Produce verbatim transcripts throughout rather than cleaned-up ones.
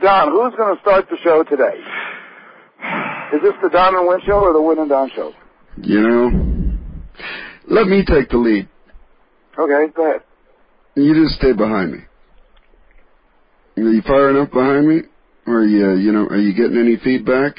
Don, who's going to start the show today? Is this the Don and Win show or the Win and Don show? You know, let me take the lead. Okay, go ahead. You just stay behind me. Are you far enough behind me? Or are you, you know, are you getting any feedback?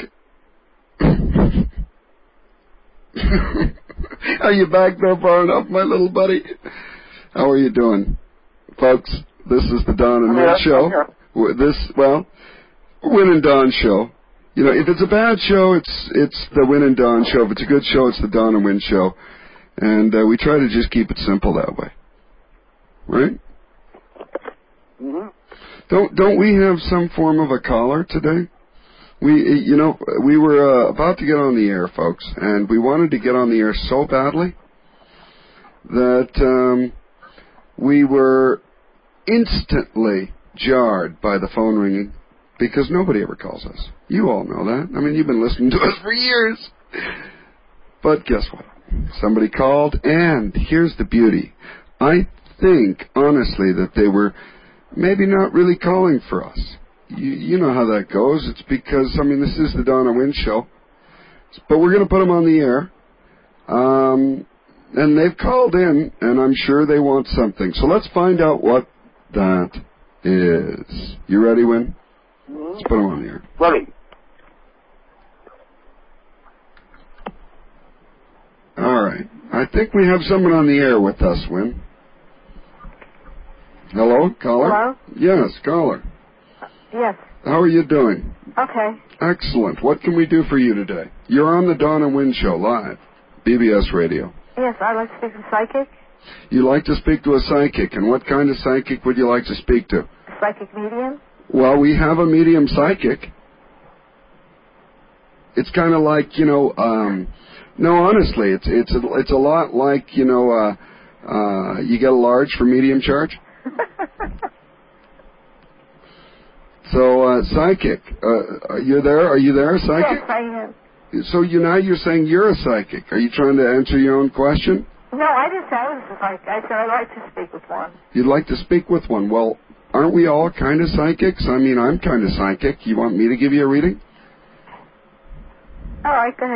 Are you back there far enough, my little buddy? How are you doing? Folks, this is the Don and Win yeah, show. This, well, Win and Don show. You know, if it's a bad show, it's it's the Win and Don show. If it's a good show, it's the Don and Win show. And uh, we try to just keep it simple that way. Right? Mm-hmm. Don't don't we have some form of a caller today? We, you know, we were uh, about to get on the air, folks, and we wanted to get on the air so badly that um, we were instantly jarred by the phone ringing because nobody ever calls us. You all know that. I mean, you've been listening to us for years. But guess what? Somebody called, and here's the beauty. I think, honestly, that they were maybe not really calling for us. You, you know how that goes. It's because, I mean, this is the Don and Win show. But we're going to put them on the air. Um, and they've called in, and I'm sure they want something. So let's find out what that is. You ready, Win? Mm-hmm. Let's put them on the air. Ready. All right. I think we have someone on the air with us, Win. Hello, caller? Hello? Yes, caller. Yes. How are you doing? Okay. Excellent. What can we do for you today? You're on the Don and Win show live, B B S Radio. Yes, I'd like to speak to a psychic. You like to speak to a psychic, and what kind of psychic would you like to speak to? Psychic medium? Well, we have a medium psychic. It's kind of like, you know, um, no, honestly, it's it's a, it's a lot like, you know, uh, uh, you get a large for medium charge. So, uh, psychic, uh, you're there? Are you there, psychic? Yes, I am. So you now you're saying you're a psychic. Are you trying to answer your own question? No, I didn't say I was a psychic. I said I'd like to speak with one. You'd like to speak with one. Well, aren't we all kind of psychics? I mean, I'm kind of psychic. You want me to give you a reading? All right, go ahead.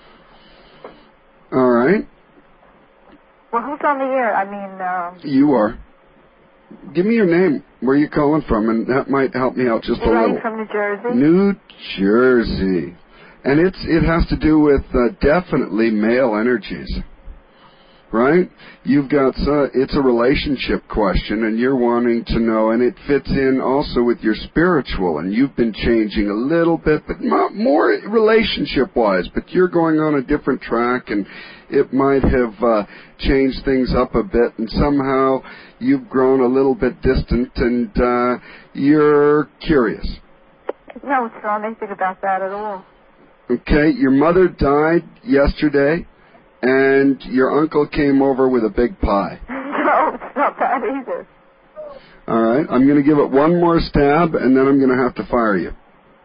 All right. Well, who's on the air? I mean, um... You are. Give me your name. Where are you calling from? And that might help me out just a Elaine little. from New Jersey. New Jersey. And it's it has to do with uh, definitely male energies. Right? You've got, uh, it's a relationship question, and you're wanting to know, and it fits in also with your spiritual, and you've been changing a little bit, but not more relationship-wise, but you're going on a different track, and it might have uh, changed things up a bit, and somehow you've grown a little bit distant, and uh, you're curious. No, it's not anything about that at all. Okay, your mother died yesterday, and your uncle came over with a big pie. No, it's not that either. All right, I'm going to give it one more stab, and then I'm going to have to fire you.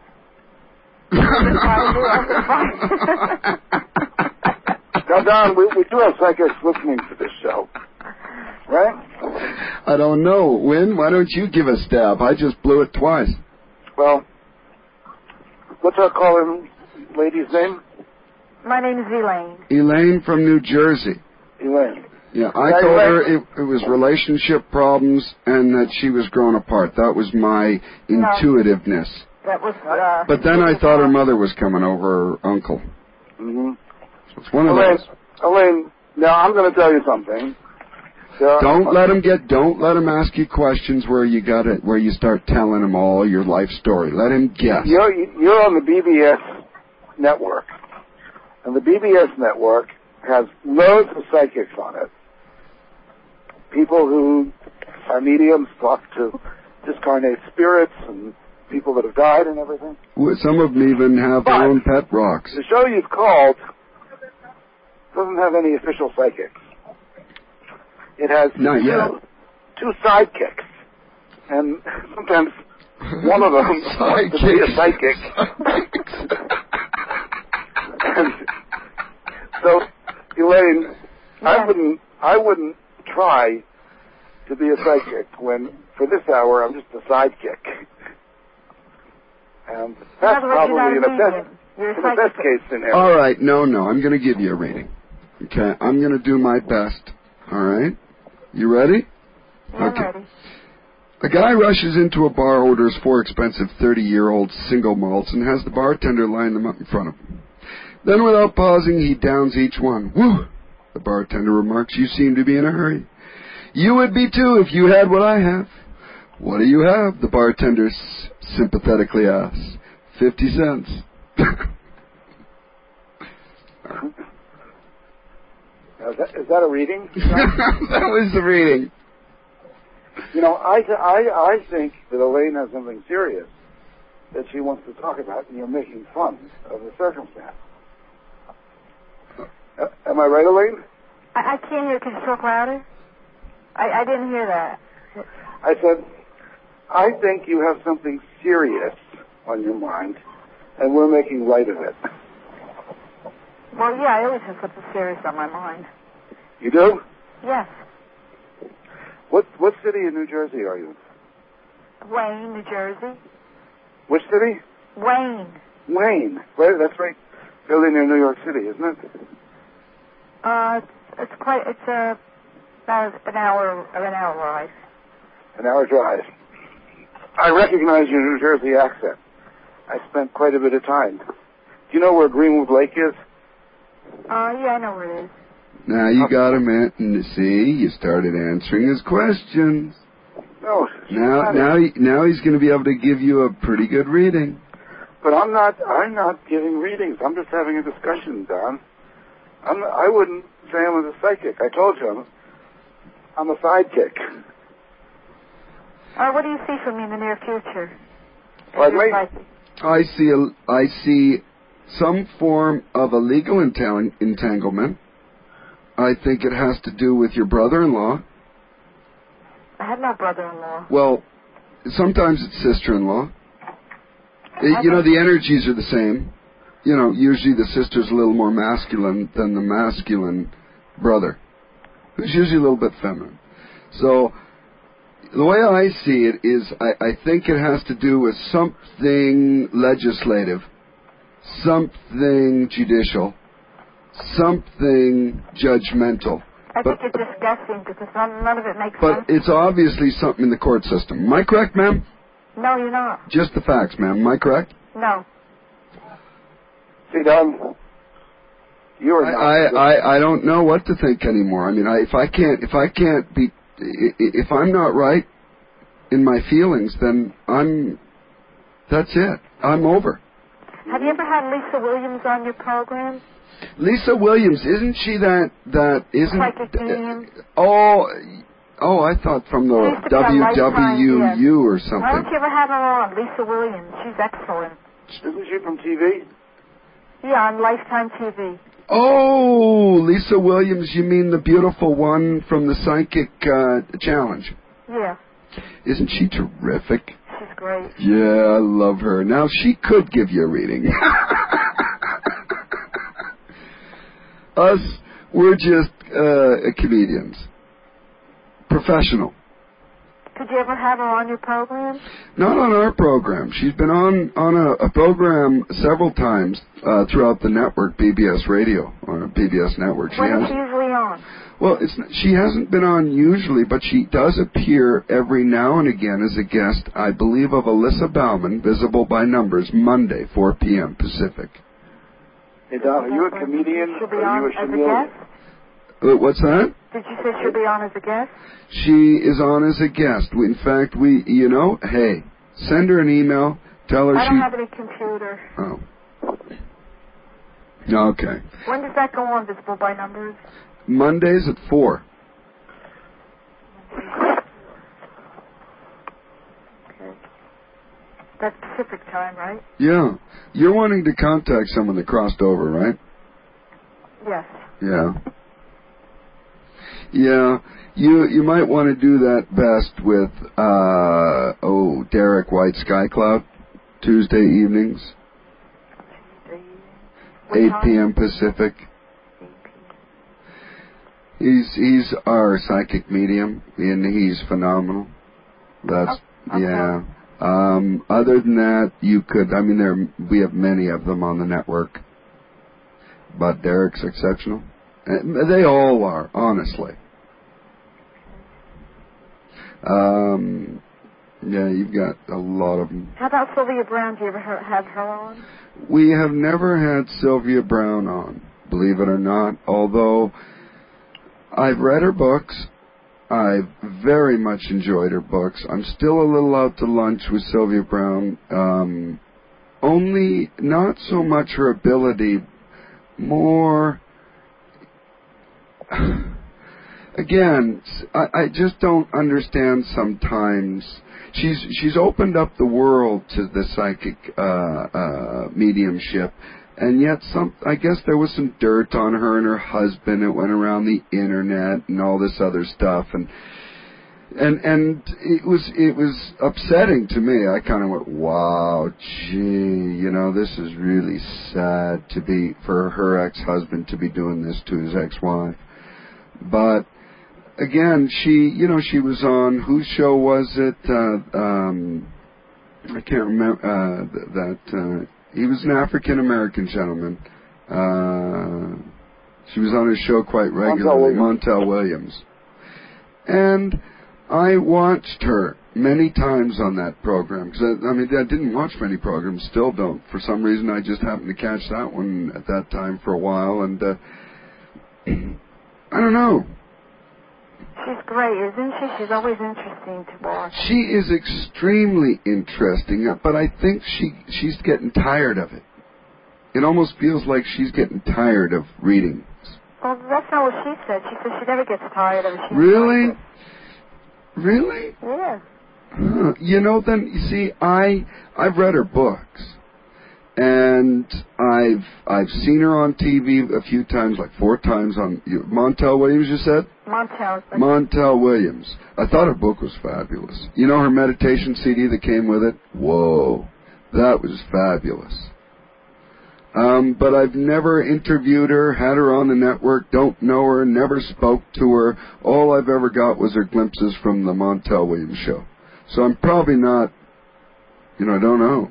Now, Don, we, we do have psychics listening to this show, right? I don't know. Win, why don't you give a stab? I just blew it twice. Well, what's our caller lady's name? My name is Elaine. Elaine from New Jersey. Elaine. Yeah, I Yeah, told Elaine. her it, it was relationship problems and that she was growing apart. That was my intuitiveness. No, that was... Uh, but then I thought her mother was coming over, her uncle. Mm-hmm. So it's one of Elaine, those. Elaine, now I'm going to tell you something. There Don't are, let him get. Don't let him ask you questions where you got it, where you start telling him all your life story. Let him guess. You're you're on the B B S network, and the B B S network has loads of psychics on it. People who are mediums, talk to discarnate spirits and people that have died and everything. Some of them even have But their own pet rocks. The show you've called doesn't have any official psychics. It has Not two, yet. two sidekicks, and sometimes one of them wants to be a psychic. And so, Elaine, yeah. I wouldn't, I wouldn't try to be a psychic when, for this hour, I'm just a sidekick. And that's in other words, probably in you're the not a best, medium. You're a in the best case scenario. All right, no, no, I'm going to give you a reading. Okay, I'm going to do my best. All right? You ready? Yeah, okay. I'm ready. A guy rushes into a bar, orders four expensive thirty-year-old single malts, and has the bartender line them up in front of him. Then, without pausing, he downs each one. Woo! The bartender remarks, you seem to be in a hurry. You would be too if you had what I have. What do you have? The bartender s- sympathetically asks. Fifty cents. Is that, is that a reading? That was the reading. You know, I, th- I, I think that Elaine has something serious that she wants to talk about, and you're making fun of the circumstance. Uh, am I right, Elaine? I, I can't hear. Can you talk louder? I, I didn't hear that. I said, I think you have something serious on your mind, and we're making light of it. Well, yeah, I always have something serious on my mind. You do? Yes. What what city in New Jersey are you? Wayne, New Jersey. Which city? Wayne. Wayne. Right, that's right. Fairly near New York City, isn't it? Uh, it's, it's quite. It's uh, about an hour, an hour ride. An hour drive. I recognize your New Jersey accent. I spent quite a bit of time. Do you know where Greenwood Lake is? Uh, yeah, I know where it is. Now you got him in, and see, you started answering his questions. No. Now, now, he, now he's going to be able to give you a pretty good reading. But I'm not. I'm not giving readings. I'm just having a discussion, Don. I'm. Not, I wouldn't say I'm a psychic. I told you, I'm, I'm a sidekick. Uh, what do you see from me in the near future? Pardon me? I see. A, I see some form of a legal entang- entanglement. I think it has to do with your brother-in-law. I have no brother-in-law. Well, sometimes it's sister-in-law. It, you know, the energies are the same. You know, usually the sister's a little more masculine than the masculine brother, who's usually a little bit feminine. So the way I see it is I, I think it has to do with something legislative, something judicial, something judgmental. I but, think it's disgusting because none, none of it makes but sense. But it's obviously something in the court system. Am I correct, ma'am? No, you're not. Just the facts, ma'am. Am I correct? No. See, Don, you are I, not. I, I, I don't know what to think anymore. I mean, I, if I can't, if I can't be, if I'm not right in my feelings, then I'm. That's it. I'm over. Have you ever had Lisa Williams on your program? Lisa Williams, isn't she that that isn't? Psychic medium. Uh, oh, oh, I thought from the W W U or something. Why don't you ever have her on, Lisa Williams? She's excellent. Isn't she from T V? Yeah, on Lifetime T V. Oh, Lisa Williams, you mean the beautiful one from the Psychic uh, Challenge? Yeah. Isn't she terrific? She's great. Yeah, I love her. Now, she could give you a reading. Us, we're just uh, comedians. Professional. Could you ever have her on your program? Not on our program. She's been on, on a, a program several times uh, throughout the network, B B S Radio, or B B S Network. She when has, is she usually on? Well, it's, she hasn't been on usually, but she does appear every now and again as a guest, I believe, of Alyssa Bauman, Visible by Numbers, Monday, four p.m. Pacific. Hey, Don, are you a comedian She'll be or are on you a as chameleon? a guest? Uh, what's that? Did you say she'll be on as a guest? She is on as a guest. We, in fact, we, you know, hey, send her an email. Tell her I she... don't have any computer. Oh. Okay. When does that go on, Visible by Numbers? Mondays at four. Okay. That's Pacific time, right? Yeah. You're wanting to contact someone that crossed over, right? Yes. Yeah. Yeah. You you might want to do that best with, uh, oh, Derek White Sky Cloud, Tuesday evenings, Tuesday. eight p.m. Pacific. He's he's our psychic medium, and he's phenomenal. That's oh, okay. yeah. Um, other than that, you could, I mean, there we have many of them on the network, but Derek's exceptional. They all are, honestly. Um, yeah, you've got a lot of them. How about Sylvia Brown? Do you ever have her on? We have never had Sylvia Brown on, believe it or not, although I've read her books. I've very much enjoyed her books. I'm still a little out to lunch with Sylvia Brown. Um, only not so much her ability, more... Again, I, I just don't understand sometimes. She's she's opened up the world to the psychic uh, uh, mediumship, and yet some. I guess there was some dirt on her and her husband. It went around the internet and all this other stuff, and and and it was it was upsetting to me. I kind of went, wow, gee, you know, this is really sad to be for her ex-husband to be doing this to his ex-wife, but. Again, she, you know, she was on, whose show was it? Uh, um, I can't remember, uh, th- that, uh, he was an African-American gentleman. Uh, she was on his show quite regularly, Montel Williams. And I watched her many times on that program, because I, I mean, I didn't watch many programs, still don't. For some reason, I just happened to catch that one at that time for a while, and, uh, I don't know. She's great, isn't she? She's always interesting to watch. She is extremely interesting, but I think she she's getting tired of it. It almost feels like she's getting tired of reading. Well, that's not what she said. She said she never gets tired of it. She really? Really? Yeah. Huh. You know, then, you see, I, I've read her books. And I've I've seen her on T V a few times, like four times on you, Montel Williams. You said Montel. Montel Williams. I thought her book was fabulous. You know her meditation C D that came with it. Whoa, that was fabulous. Um, but I've never interviewed her, had her on the network. Don't know her. Never spoke to her. All I've ever got was her glimpses from the Montel Williams show. So I'm probably not. You know, I don't know.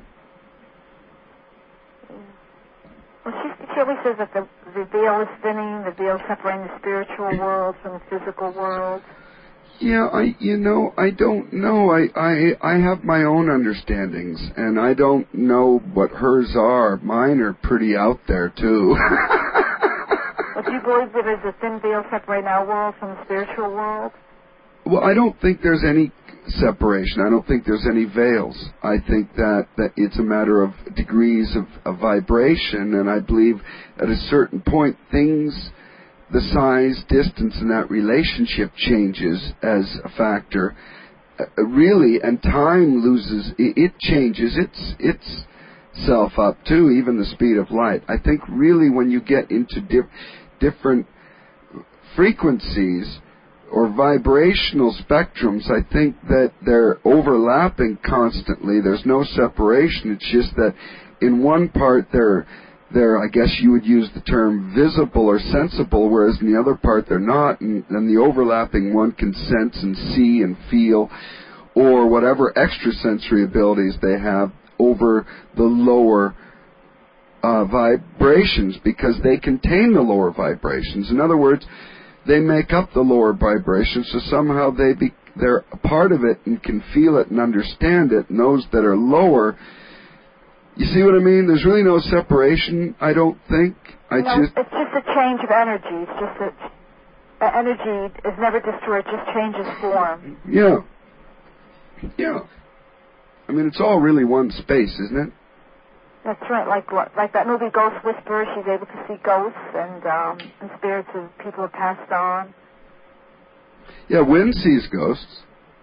Well, she, she always says that the, the veil is thinning, the veil separating the spiritual world from the physical world. Yeah, I, you know, I don't know. I, I, I have my own understandings, and I don't know what hers are. Mine are pretty out there, too. Well, do you believe that there's a thin veil separating our world from the spiritual world? Well, I don't think there's any separation. I don't think there's any veils. I think that, that it's a matter of degrees of, of vibration, and I believe at a certain point things, the size, distance, and that relationship changes as a factor. Uh, really, and time loses, it, it changes its its self up too, even the speed of light. I think really when you get into dif- different frequencies, or vibrational spectrums, I think that they're overlapping constantly. There's no separation. It's just that in one part they're, they're, I guess you would use the term visible or sensible, whereas in the other part they're not. And, and the overlapping one can sense and see and feel, or whatever extrasensory abilities they have over the lower uh, vibrations, because they contain the lower vibrations. In other words, they make up the lower vibrations, so somehow they be, they're a part of it and can feel it and understand it, and those that are lower, you see what I mean? There's really no separation, I don't think. I no, just, it's just a change of energy. It's just that uh, energy is never destroyed, it just changes form. Yeah. Yeah. I mean, it's all really one space, isn't it? That's right, like like that movie Ghost Whisperer. She's able to see ghosts and, um, and spirits of people have passed on. Yeah, Wynn sees ghosts.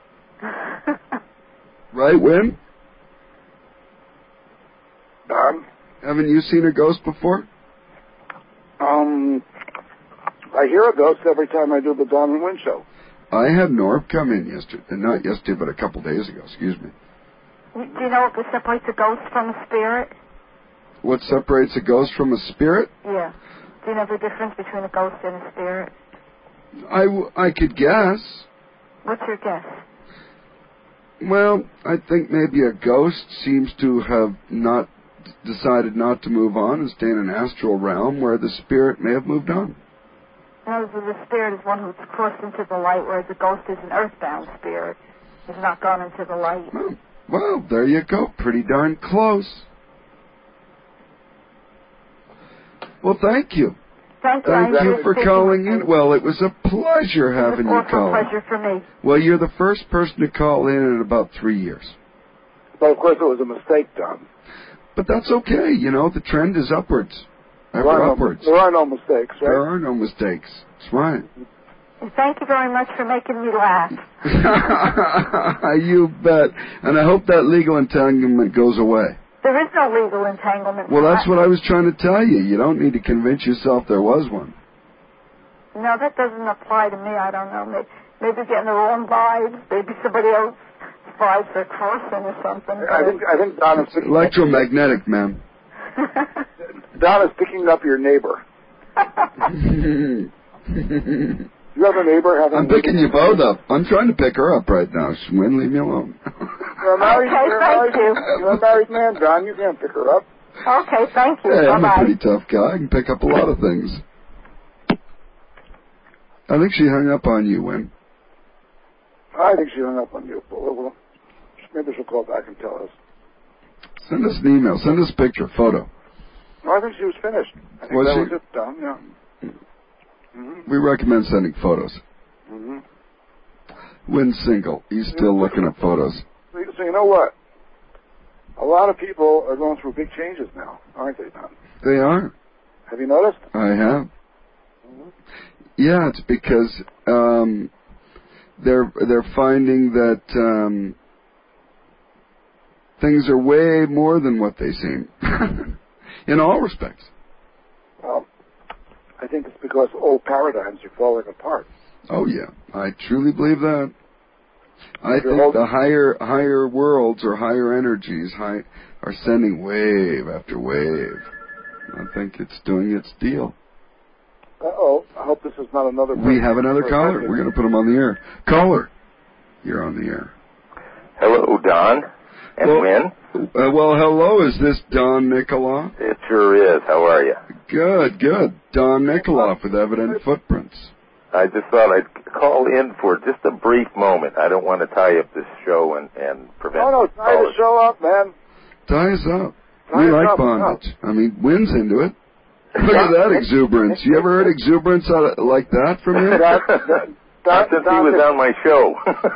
Right, Wynn? Don? Haven't you seen a ghost before? Um, I hear a ghost every time I do the Don and Wynn show. I had Norb come in yesterday, not yesterday, but a couple days ago, excuse me. Do you know what separates a ghost from a spirit? What separates a ghost from a spirit? Yeah. Do you know the difference between a ghost and a spirit? I, w- I could guess. What's your guess? Well, I think maybe a ghost seems to have not decided not to move on and stay in an astral realm where the spirit may have moved on. No, the spirit is one who's crossed into the light, whereas the ghost is an earthbound spirit. Has not gone into the light. Well, well, there you go. Pretty darn close. Well, thank you. Thank you, Thank you for calling in. Well, it was a pleasure having you call. It was a pleasure for me. Well, you're the first person to call in in about three years. But, of course, it was a mistake, Don. But that's okay. You know, the trend is upwards. Ever there are upwards. No, there are no mistakes, right? There are no mistakes. That's right. Thank you very much for making me laugh. You bet. And I hope that legal entanglement goes away. There is no legal entanglement. Well, that's what I was trying to tell you. You don't need to convince yourself there was one. No, that doesn't apply to me. I don't know. Maybe, maybe getting the wrong vibes. Maybe somebody else vibes are crossing or something. I think I think Don is picking electromagnetic, ma'am. Don is picking up your neighbor. You have a neighbor having... I'm picking you both up. I'm trying to pick her up right now. Schwinn, leave me alone. You're a married, okay, you're thank married, you. You're a married man, Don. You can't pick her up. Okay, thank you. Hey, Bye-bye. I'm a pretty tough guy. I can pick up a lot of things. I think she hung up on you, Wynn. I think she hung up on you. Well, well, maybe she'll call back and tell us. Send us an email. Send us a picture, photo. No, I think she was finished. I think was that she? was it, Don, yeah. Mm-hmm. We recommend sending photos. Mm-hmm. Wynn's single. He's still looking at photos. So, so you know what? A lot of people are going through big changes now, aren't they, Don? They are. Have you noticed? I have. Mm-hmm. Yeah, it's because um, they're they're finding that um, things are way more than what they seem, in all respects. Well, I think it's because old paradigms are falling apart. Oh yeah, I truly believe that. I If you're think holding- the higher higher worlds or higher energies high, are sending wave after wave. I think it's doing its deal. Uh-oh, I hope this is not another... We have another caller. We're going to put him on the air. Caller, you're on the air. Hello, Don and well, Wynn. Uh, well, hello. Is this Don Nicola? It sure is. How are you? Good, good. Don Nicola with Evident Footprints. I just thought I'd call in for just a brief moment. I don't want to tie up this show and, and prevent... Oh, no, tie the show up, man. Tie us up. Tie we us like up, bondage. no. I mean, Wynn's into it. Look at that exuberance. You ever heard exuberance out of, like that from him? That, that, Not since he was on my show.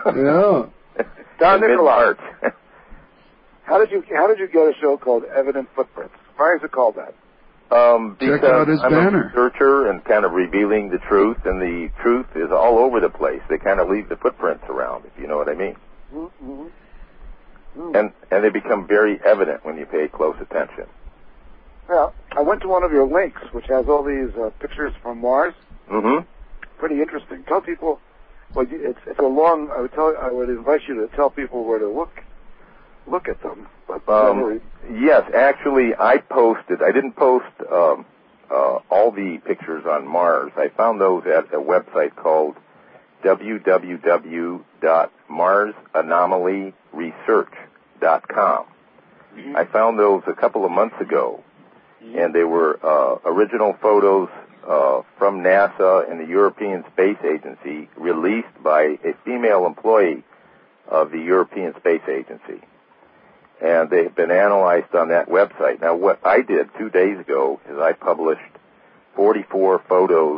Yeah. Don Nicola. Mid-March. How did you how did you get a show called Evident Footprints? Why is it called that? Um, Check because out his I'm banner. a researcher and kind of revealing the truth, and the truth is all over the place. They kind of leave the footprints around, if you know what I mean. Mm-hmm. Mm-hmm. And and they become very evident when you pay close attention. Yeah, I went to one of your links, which has all these uh, pictures from Mars. Mm-hmm. Pretty interesting. Tell people, well, it's, it's a long. I would tell. I would invite you to tell people where to look, look at them. But Um, yes, actually, I posted. I didn't post um, uh, all the pictures on Mars. I found those at a website called w w w dot mars anomaly research dot com. Mm-hmm. I found those a couple of months ago, and they were uh, original photos uh, from NASA and the European Space Agency, released by a female employee of the European Space Agency. And they've been analyzed on that website. Now, what I did two days ago is I published forty-four photos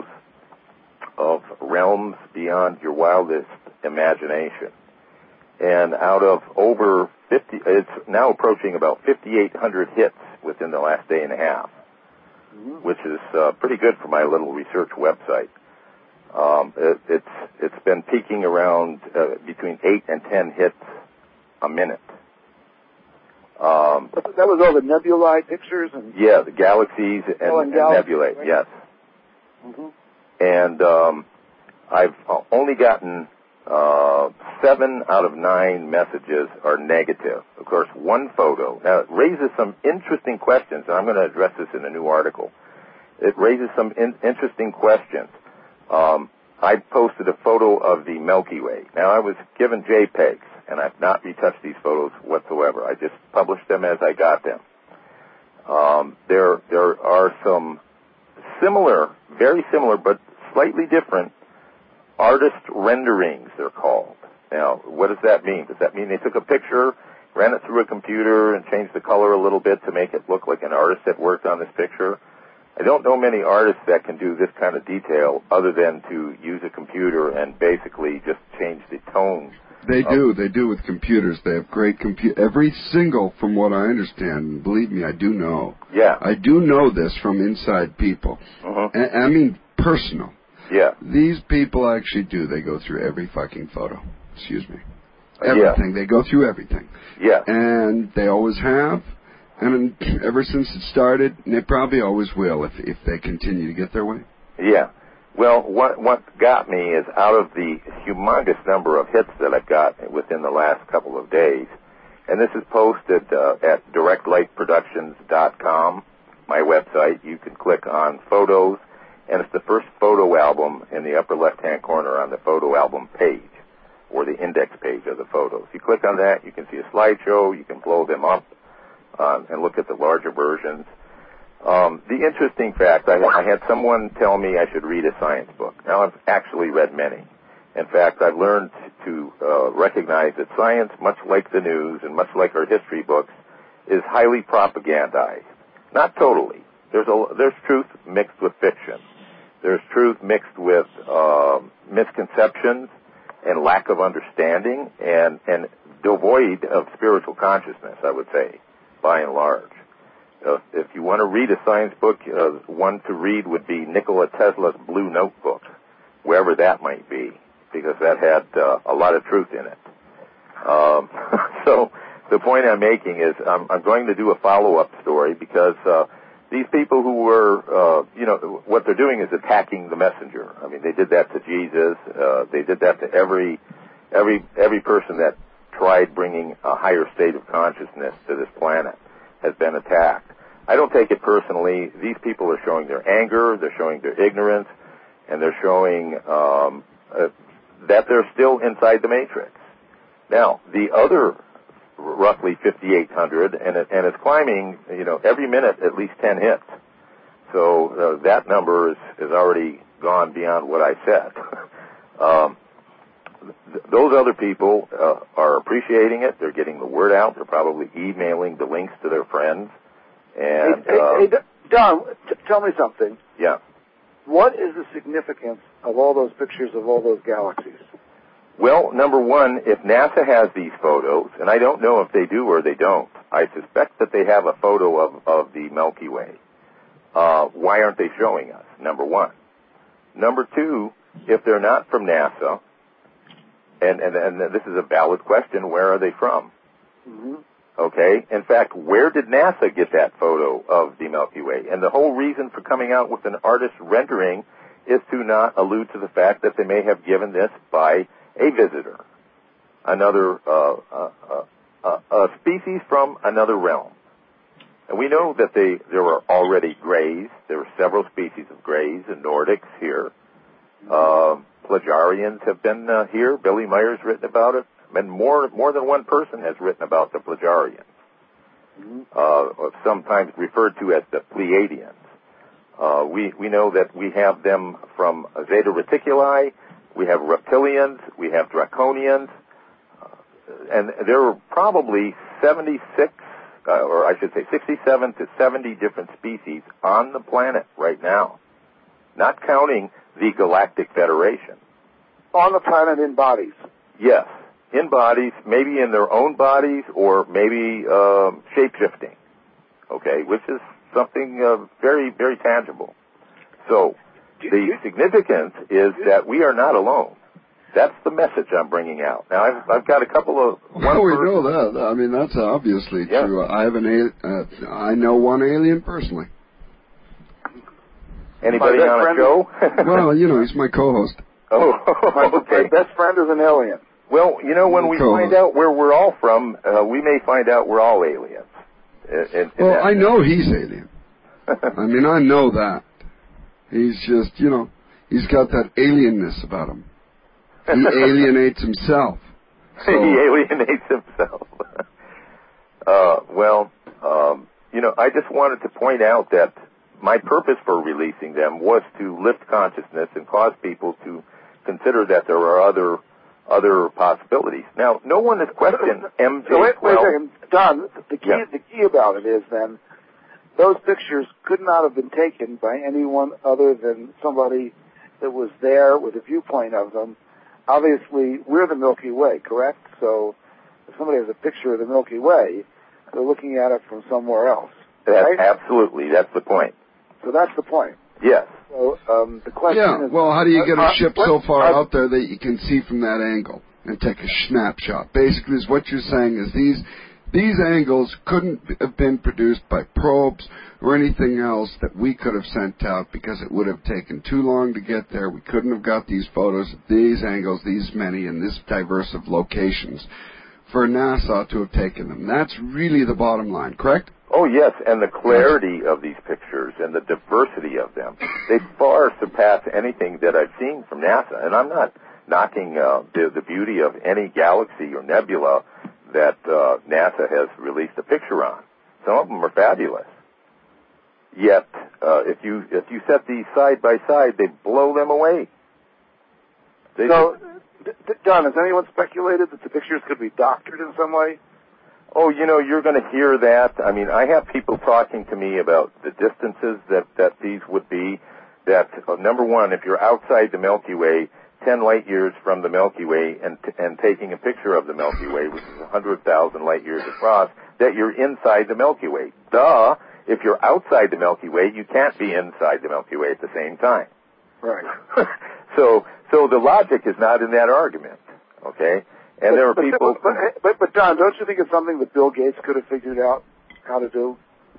of realms beyond your wildest imagination. And out of over fifty, it's now approaching about fifty-eight hundred hits within the last day and a half, mm-hmm. which is uh, pretty good for my little research website. Um, it, it's it's been peaking around uh, between eight and ten hits a minute. Um, that was all the nebulae pictures and yeah, the galaxies and, oh, and, and galaxies, nebulae. right? Yes, mm-hmm. and um, I've only gotten uh, seven out of nine messages are negative. Of course, one photo now it raises some interesting questions, and I'm going to address this in a new article. It raises some in- interesting questions. Um, I posted a photo of the Milky Way. Now, I was given JPEGs, and I've not retouched these photos whatsoever. I just published them as I got them. Um, there, there are some similar, very similar, but slightly different artist renderings, they're called. Now, what does that mean? Does that mean they took a picture, ran it through a computer, and changed the color a little bit to make it look like an artist had worked on this picture? I don't know many artists that can do this kind of detail other than to use a computer and basically just change the tone. They do. They do with computers. They have great compu- Every single, from what I understand, believe me, I do know. Yeah. I do know this from inside people. Mm-hmm. I, I mean, personal. Yeah. These people actually do. They go through every fucking photo. Excuse me. Everything. Yeah. They go through everything. Yeah. And they always have. And ever since it started, and they probably always will if if they continue to get their way. Yeah. Well, what what got me is out of the humongous number of hits that I've got within the last couple of days, and this is posted uh, at direct light productions dot com, my website. You can click on photos, and it's the first photo album in the upper left-hand corner on the photo album page, or the index page of the photos. You click on that, you can see a slideshow, you can blow them up, Um, and look at the larger versions. Um, the interesting fact, I, I had someone tell me I should read a science book. Now, I've actually read many. In fact, I've learned to uh, recognize that science, much like the news and much like our history books, is highly propagandized. Not totally. There's a, there's truth mixed with fiction. There's truth mixed with uh, misconceptions and lack of understanding and, and devoid of spiritual consciousness, I would say, by and large. Uh, if you want to read a science book, uh, one to read would be Nikola Tesla's Blue Notebook, wherever that might be, because that had uh, a lot of truth in it. Um, so the point I'm making is I'm, I'm going to do a follow-up story because uh, these people who were, uh, you know, what they're doing is attacking the messenger. I mean, they did that to Jesus. Uh, they did that to every every every person that tried bringing a higher state of consciousness to this planet has been attacked. I don't take it personally. These people are showing their anger, they're showing their ignorance, and they're showing um, uh, that they're still inside the matrix. Now, the other roughly fifty-eight hundred, and, it, and it's climbing, you know, every minute at least ten hits. So uh, that number is, is already gone beyond what I said. um, Those other people uh, are appreciating it. They're getting the word out. They're probably emailing the links to their friends. And hey, uh, hey, hey, Don, t- tell me something. Yeah. What is the significance of all those pictures of all those galaxies? Well, number one, if NASA has these photos, and I don't know if they do or they don't, I suspect that they have a photo of, of the Milky Way. Uh, why aren't they showing us? Number one. Number two, if they're not from NASA, And, and, and this is a valid question, where are they from? Mm-hmm. Okay? In fact, where did NASA get that photo of the Milky Way? And the whole reason for coming out with an artist rendering is to not allude to the fact that they may have given this by a visitor, another uh, uh, uh, uh, a species from another realm. And we know that they there were already greys. There were several species of greys and Nordics here. Uh, Plagarians have been uh, here. Billy Meyer's written about it. And more more than one person has written about the Plagarians, mm-hmm. uh, sometimes referred to as the Pleiadians. Uh, we, we know that we have them from Zeta Reticuli, we have reptilians, we have draconians, uh, and there are probably seventy-six, uh, or I should say sixty-seven to seventy different species on the planet right now, not counting the Galactic Federation. On the planet in bodies? Yes, in bodies, maybe in their own bodies, or maybe um, shape-shifting, okay, which is something uh, very, very tangible. So the significance is that we are not alone. That's the message I'm bringing out. Now, I've, I've got a couple of... Well, we know that. I mean, that's obviously yeah. true. I have an uh, I know one alien personally. Anybody on a show? Well, you know, he's my co-host. Oh, okay. My best friend is an alien. Well, you know, when we find out where we're all from, uh, we may find out we're all aliens. In, in well, I know he's alien. I mean, I know that. He's just, you know, He's got that alienness about him. He alienates himself. So. He alienates himself. uh, well, um, you know, I just wanted to point out that my purpose for releasing them was to lift consciousness and cause people to consider that there are other other possibilities. Now, no one has questioned M J twelve. So wait, wait a second, Don. The key, yeah. the key about it is then those pictures could not have been taken by anyone other than somebody that was there with a viewpoint of them. Obviously, we're the Milky Way, correct? So if somebody has a picture of the Milky Way, they're looking at it from somewhere else. That's right? Absolutely, that's the point. So that's the point. Yes. So um, the question yeah, is... well, how do you get a uh, ship what, so far uh, out there that you can see from that angle and take a snapshot? Basically, is what you're saying is these these angles couldn't have been produced by probes or anything else that we could have sent out because it would have taken too long to get there. We couldn't have got these photos of these angles, these many, and this diverse of locations for NASA to have taken them. That's really the bottom line, correct? Oh, yes, and the clarity of these pictures and the diversity of them, they far surpass anything that I've seen from NASA. And I'm not knocking uh, the, the beauty of any galaxy or nebula that uh, NASA has released a picture on. Some of them are fabulous. Yet, uh, if you if you set these side by side, they blow them away. They so, d- d- Don, has anyone speculated that the pictures could be doctored in some way? Oh, you know, you're going to hear that. I mean, I have people talking to me about the distances that, that these would be. That, uh, number one, if you're outside the Milky Way, ten light years from the Milky Way, and t- and taking a picture of the Milky Way, which is one hundred thousand light years across, that you're inside the Milky Way. Duh! If you're outside the Milky Way, you can't be inside the Milky Way at the same time. Right. so, so the logic is not in that argument, okay? And but, there are but, people... But, but, but, Don, don't you think it's something that Bill Gates could have figured out how to do?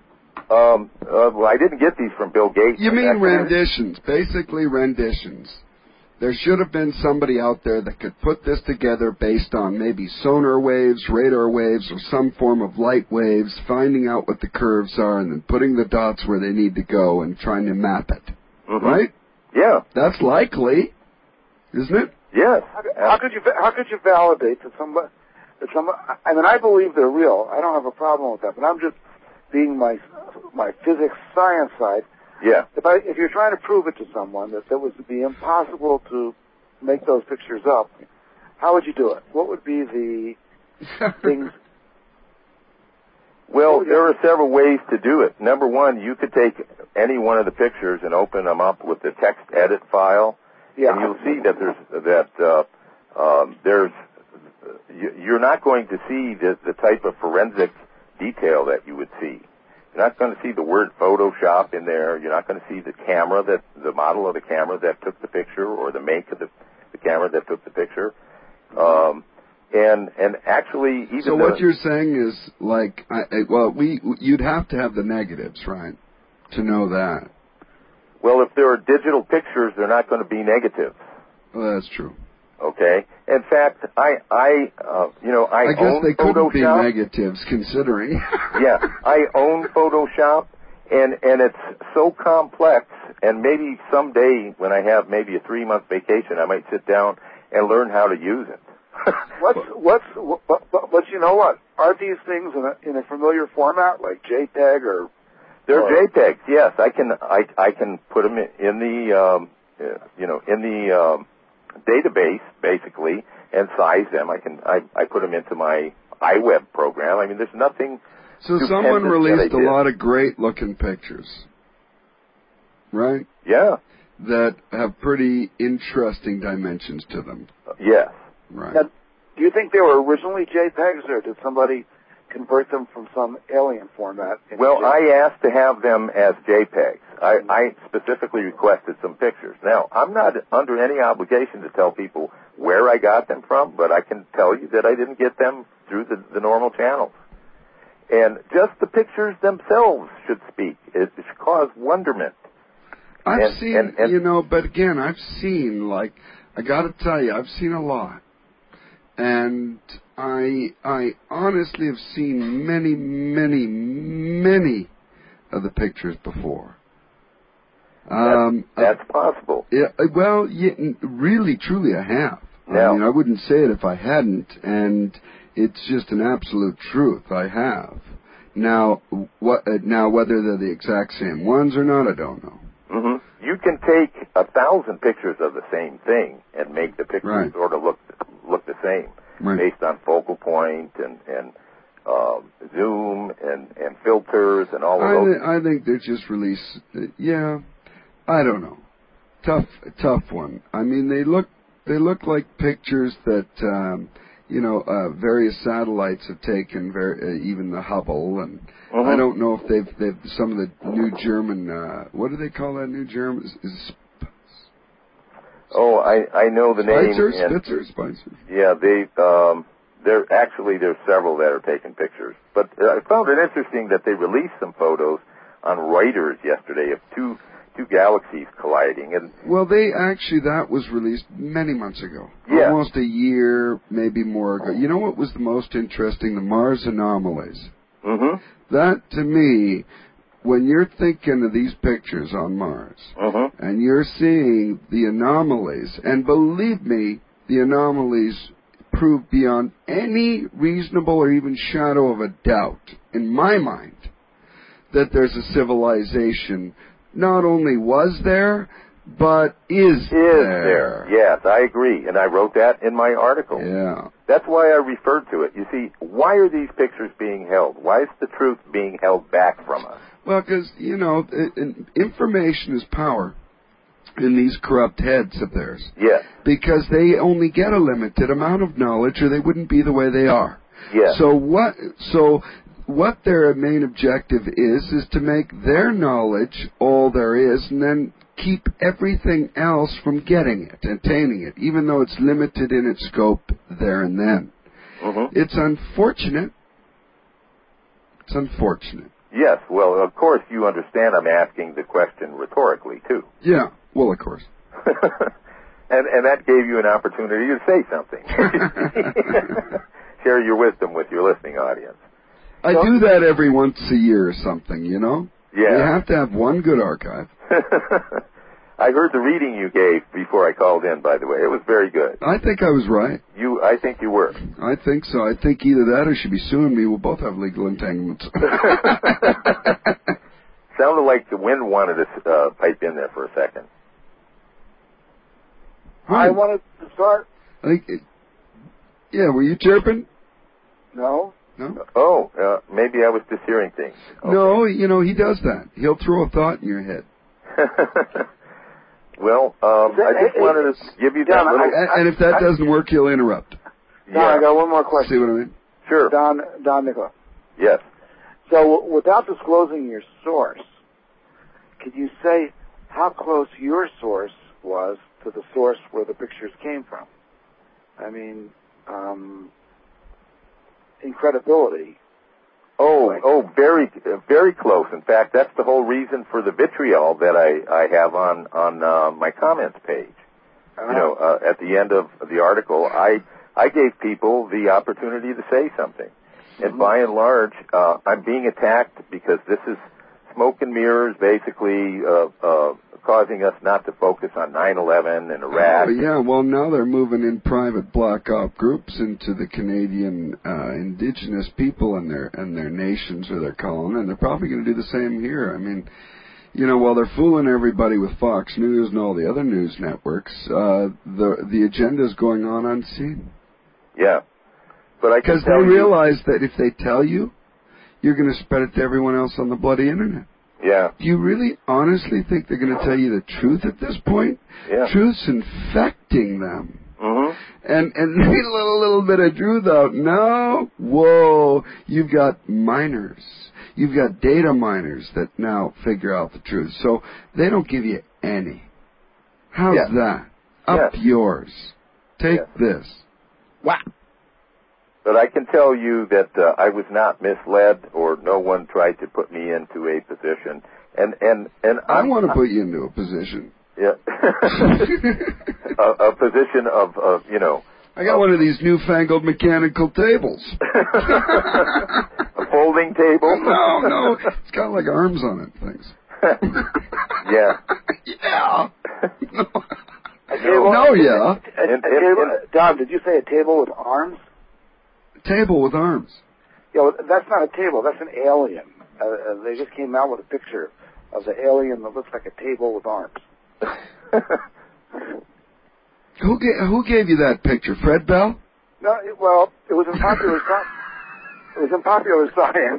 Um, uh, well, I didn't get these from Bill Gates. You mean renditions, basically renditions. There should have been somebody out there that could put this together based on maybe sonar waves, radar waves, or some form of light waves, finding out what the curves are, and then putting the dots where they need to go and trying to map it. Mm-hmm. Right? Yeah. That's likely, isn't it? Yes. How, how could you how could you validate that somebody that somebody? I mean, I believe they're real. I don't have a problem with that. But I'm just being my my physics science side. Yeah. If I if you're trying to prove it to someone that it would be impossible to make those pictures up, how would you do it? What would be the things? Well, there are several ways to do it. Number one, you could take any one of the pictures and open them up with the text edit file. Yeah. And you'll see that there's that uh, um, there's you're not going to see the, the type of forensic detail that you would see. You're not going to see the word Photoshop in there. You're not going to see the camera that the model of the camera that took the picture, or the make of the, the camera that took the picture. Um, and and actually, even so what you're saying is like, I, well, we you'd have to have the negatives, right, to know that. Well, if there are digital pictures, they're not going to be negatives. Well, that's true. Okay. In fact, I, I, uh, you know, I, I guess own they couldn't Photoshop. be negatives, considering. Yeah, I own Photoshop, and and it's so complex. And maybe someday, when I have maybe a three-month vacation, I might sit down and learn how to use it. what's what's but, but, but you know what? Are these things in a in a familiar format like JPEG or? They're or, JPEGs. Yes, I can I I can put them in, in the um, you know in the um, database basically and size them. I can I, I put them into my iWeb program. I mean, there's nothing. So someone released a lot of great looking pictures, right? Yeah. That have pretty interesting dimensions to them. Uh, yes. Right. Now, do you think they were originally JPEGs, or did somebody convert them from some alien format? Well, JPEG? I asked to have them as JPEGs. I, I specifically requested some pictures. Now, I'm not under any obligation to tell people where I got them from, but I can tell you that I didn't get them through the, the normal channels. And just the pictures themselves should speak. It should cause wonderment. I've and, seen, and, and, you know, but again, I've seen, like, I got to tell you, I've seen a lot. And I I honestly have seen many, many, many of the pictures before. Um, that's, that's possible. Yeah, well, yeah, really, truly, I have. Yeah. I mean, I wouldn't say it if I hadn't, and it's just an absolute truth. I have. Now, what? Uh, now, whether they're the exact same ones or not, I don't know. Mm-hmm. You can take a thousand pictures of the same thing and make the pictures Right. sort of look look the same, Right. based on focal point and and um, zoom and and filters and all of I, those. th- I think they're just release. Uh, yeah, I don't know. Tough, tough one. I mean, they look they look like pictures that um, you know uh, various satellites have taken. Ver- uh, even the Hubble, and Mm-hmm. I don't know if they've they've some of the new German. Uh, what do they call that new German? Is, is Oh, I I know the name. Spitzer, and- Spitzer, Spitzer. Yeah, they um, there actually there's several that are taking pictures. But uh, I found it interesting that they released some photos on Reuters yesterday of two two galaxies colliding, and Well, they actually that was released many months ago, Yeah. almost a year, maybe more ago. You know what was the most interesting? The Mars anomalies. mm-hmm, That to me, when you're thinking of these pictures on Mars, mm-hmm, and you're seeing the anomalies, and believe me, the anomalies prove beyond any reasonable or even shadow of a doubt, in my mind, that there's a civilization not only was there, but is, is there. there? Yes, I agree, and I wrote that in my article. Yeah. That's why I referred to it. You see, why are these pictures being held? Why is the truth being held back from us? Well, because, you know, it, it, information is power in these corrupt heads of theirs. Yes, Because they only get a limited amount of knowledge or they wouldn't be the way they are. yes, So what so what their main objective is is to make their knowledge all there is and then keep everything else from getting it, attaining it, even though it's limited in its scope there and then. mm-hmm. It's unfortunate. It's unfortunate. Yes. Well, of course, you understand I'm asking the question rhetorically, too. Yeah, well, of course. and and that gave you an opportunity to say something. Share your wisdom with your listening audience. I So- do that every once a year or something, you know? You Yeah. have to have one good archive. I heard the reading you gave before I called in, by the way. It was very good. I think I was right. You, I think you were. I think so. I think either that or she be suing me. We'll both have legal entanglements. Sounded like the wind wanted to uh, pipe in there for a second. I wanted to start. I think it, yeah, were you chirping? No. No? Oh, uh, maybe I was just hearing things. Okay. No, you know, he does that. He'll throw a thought in your head. Well, um, I just wanted to give you that John, little... And, and if that I- doesn't work, he'll interrupt. Don, I yeah, got one more See question. what I mean? sure. Don, Don Nicola. Yes. So, w- without disclosing your source, could you say how close your source was to the source where the pictures came from? I mean, um, in credibility. Oh, Right. oh, very, uh, very close. In fact, that's the whole reason for the vitriol that I, I have on on uh, my comments page. Uh, You know, uh, at the end of the article, I I gave people the opportunity to say something, and Mhm. by and large, uh, I'm being attacked because this is smoke and mirrors, basically uh, uh, causing us not to focus on nine eleven and Iraq. Oh, yeah, well, now they're moving in private black op groups into the Canadian uh, indigenous people and their and their nations, or they're calling, and they're probably going to do the same here. I mean, you know, while they're fooling everybody with Fox News and all the other news networks, uh, the the agenda is going on unseen. Yeah, but I can Because they tell you, realize that if they tell you, you're going to spread it to everyone else on the bloody internet. yeah, Do you really honestly think they're going to tell you the truth at this point? yeah, Truth's infecting them. hmm And and leave a little, little bit of truth out. No, whoa, you've got miners. You've got data miners that now figure out the truth. So they don't give you any. How's Yeah. that? Up Yes. yours. Take Yes. this. Wow. But I can tell you that uh, I was not misled, or no one tried to put me into a position. And and and I I'm, want to put you into a position. yeah, a, a position of, of you know. I got one of these newfangled mechanical tables. A folding table? No, no. It's got like arms on it, things. Yeah. Yeah. A table, No, yeah. A, a, a table, Don, did you say a table with arms? Table with arms. Yeah, well, that's not a table. That's an alien. Uh, uh, they just came out with a picture of the alien that looks like a table with arms. Who ga- who gave you that picture? Fred Bell? No, it, well, it was in popular science. It was in popular science.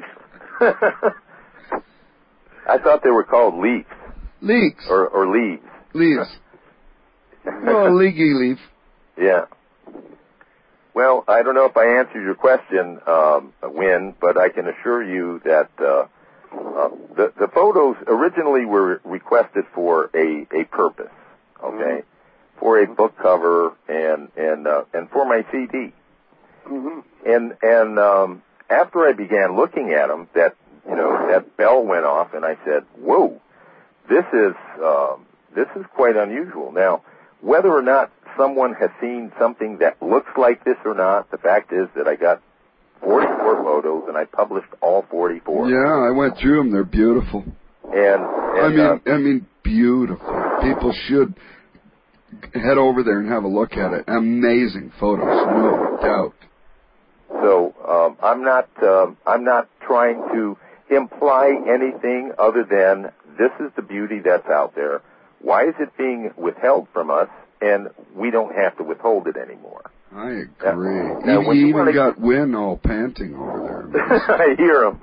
I thought they were called leaks. Leaks. Or, or leaves. Leaves. Oh, leaky leaf. Yeah. Well, I don't know if I answered your question, um, Win, but I can assure you that uh, uh, the, the photos originally were requested for a, a purpose, okay, mm-hmm. for a book cover and and uh, and for my C D. Mm-hmm. And and um, after I began looking at them, that you know that bell went off, and I said, "Whoa, this is um, this is quite unusual." Now, whether or not someone has seen something that looks like this or not, the fact is that I got forty-four photos, and I published all forty-four. Yeah, I went through them. They're beautiful. And, and I mean, uh, I mean, beautiful. People should head over there and have a look at it. Amazing photos, no doubt. So um, I'm not um, I'm not trying to imply anything other than this is the beauty that's out there. Why is it being withheld from us? And we don't have to withhold it anymore. I agree. Now, now, you when you you even wanna... got Win all panting over there. I hear him.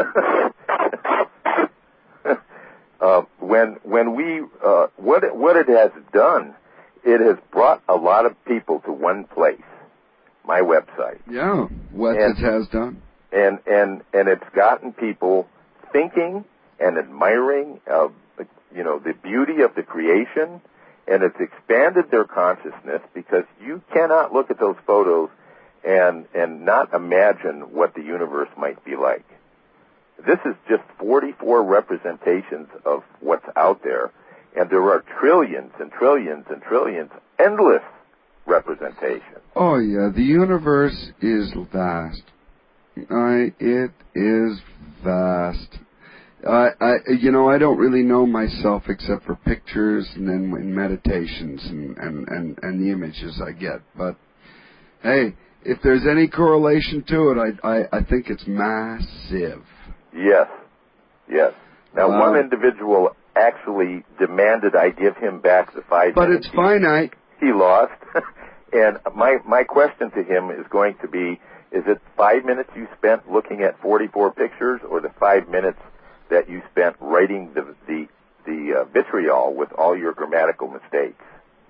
uh, when when we uh, what it, what it has done, it has brought a lot of people to one place, my website. Yeah, what and, it has done. And and and it's gotten people thinking and admiring of you know the beauty of the creation. And it's expanded their consciousness because you cannot look at those photos and and not imagine what the universe might be like. This is just forty-four representations of what's out there, and there are trillions and trillions and trillions, endless representations. Oh yeah, the universe is vast. I it is vast. I, I, you know, I don't really know myself except for pictures and then in meditations and, and, and, and the images I get. But, hey, if there's any correlation to it, I, I, I think it's massive. Yes, yes. Now, uh, one individual actually demanded I give him back the five but minutes. But it's finite. He lost. And my, my question to him is going to be, is it five minutes you spent looking at forty-four pictures or the five minutes that you spent writing the the, the uh, vitriol with all your grammatical mistakes?